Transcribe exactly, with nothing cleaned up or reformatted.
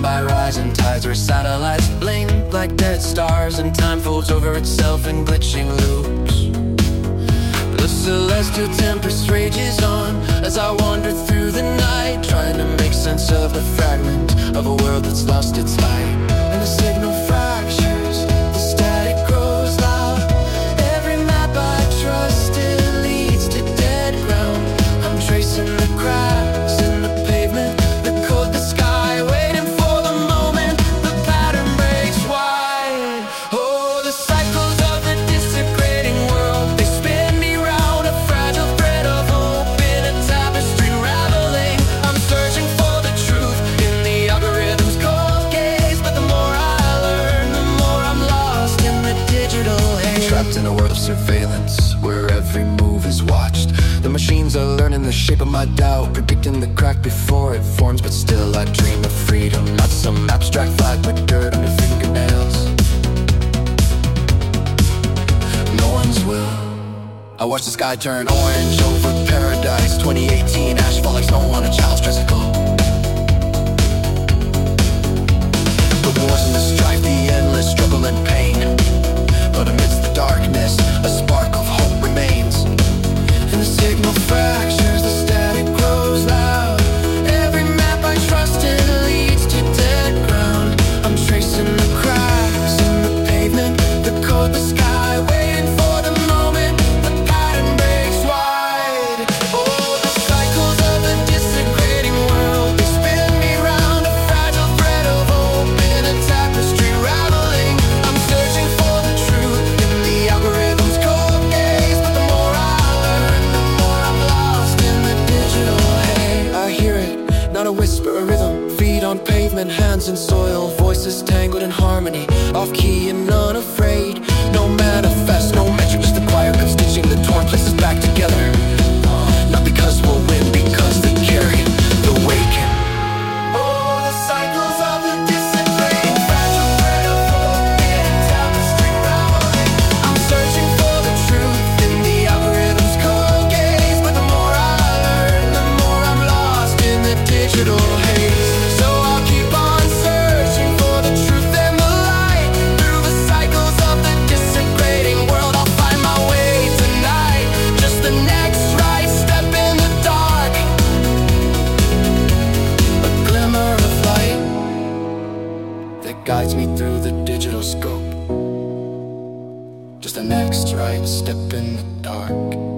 Drawn by rising tides where satellites blink like dead stars, and time folds over itself in glitching loops. The celestial tempest rages on as I wander through the night, trying to make sense of the fragment of a world that's lost its light. And the signal fractures, the static grows loud. Every map I trust, it leads to dead ground. I'm tracing the cracks in the pavement, the code, the sky, waiting for the moment the pattern breaks wide. Oh, the cycles of the disintegrating world, they spin me round, a fragile thread of hope in a tapestry raveling. I'm searching for the truth in the algorithm's cold gaze, but the more I learn, the more I'm lost in the digital haze. Trapped in a world of surveillance where every move is watched. The machines are learning the shape of my doubt, predicting the crack before it forms. But still I dream of freedom, not some abstract flag with dirt under fingernails. No one's will. I watch the sky turn orange over paradise. Twenty eighteen, asphalt like snow on a child's tricycle. The wars and the strife, the endless struggle and pain. But amidst the darkness, a spark of hope remains. And the signal fractures, the static grows loud. Every map I trust in leads to dead ground. I'm tracing the cracks in the pavement, the code, the sky, waiting for the moment the pattern breaks wide. Oh, the cycles of a disintegrating world, they spin me round, a fragile thread of hope in a tapestry raveling. I'm searching for the truth in the algorithm's cold gaze, but the more I learn, the more I'm lost in the digital haze. I hear it, not a whisper, a rhythm. Feet on pavement, hands in soil, voices tangled in harmony, off key and unafraid. No manifest, no metric, just the choir of stitching the torn places back together. Not because we'll win, because they carry the weight. Oh, the cycles of the disintegrating, fragile thread of hope in a tapestry raveling. I'm searching for the truth in the algorithm's cold gaze, but the more I learn, the more I'm lost in the digital haze. So I'll keep on searching for the truth and the light. Through the cycles of the disintegrating world, I'll find my way tonight. Just the next right step in the dark, a glimmer of light that guides me through the digital scope. Just the next right step in the dark.